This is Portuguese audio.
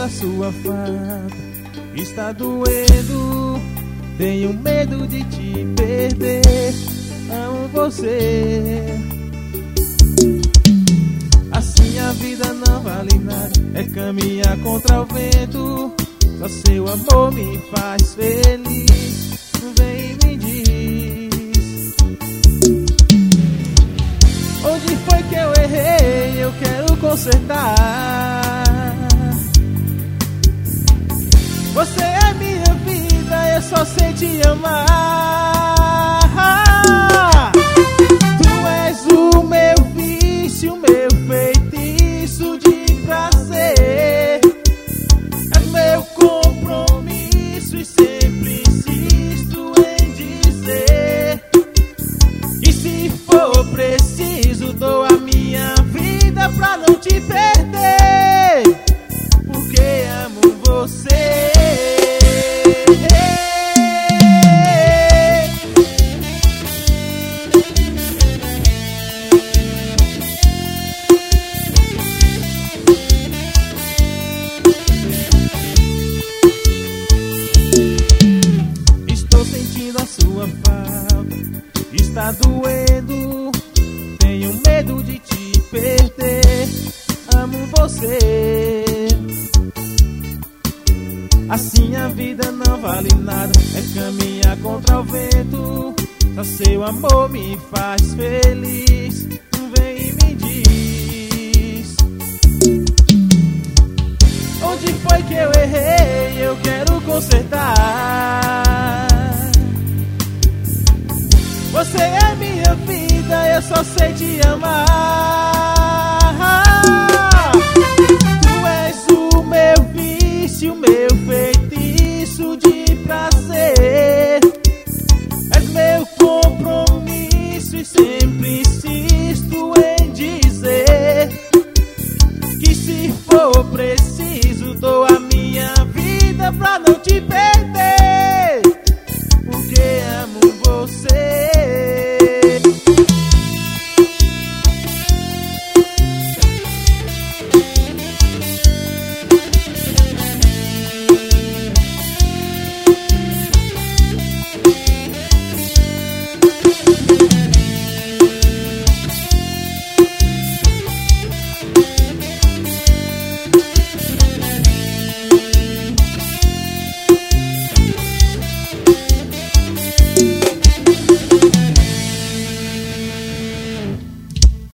a sua falta está doendo. Tenho medo de te perder. Amo você. Assim a vida não vale nada, é caminhar contra o vento. Só seu amor me faz feliz. Vem e me diz: onde foi que eu errei? Eu quero consertar. Você é minha vida, eu só sei te amar. Tu és o meu vício, meu feitiço de prazer. É meu compromisso e sempre insisto em dizer que se for preciso dou a minha vida pra não te perder, porque amo você. Sua falta está doendo. Tenho medo de te perder. Amo você. Assim a vida não vale nada, é caminhar contra o vento. Só seu amor me faz feliz. Vem e me diz: onde foi que eu errei? Eu quero consertar. Você é minha vida, eu só sei te amar. Tu és o meu vício, meu feitiço de prazer. És meu compromisso e sempre insisto em dizer que se for preciso dou a minha vida pra não te perder.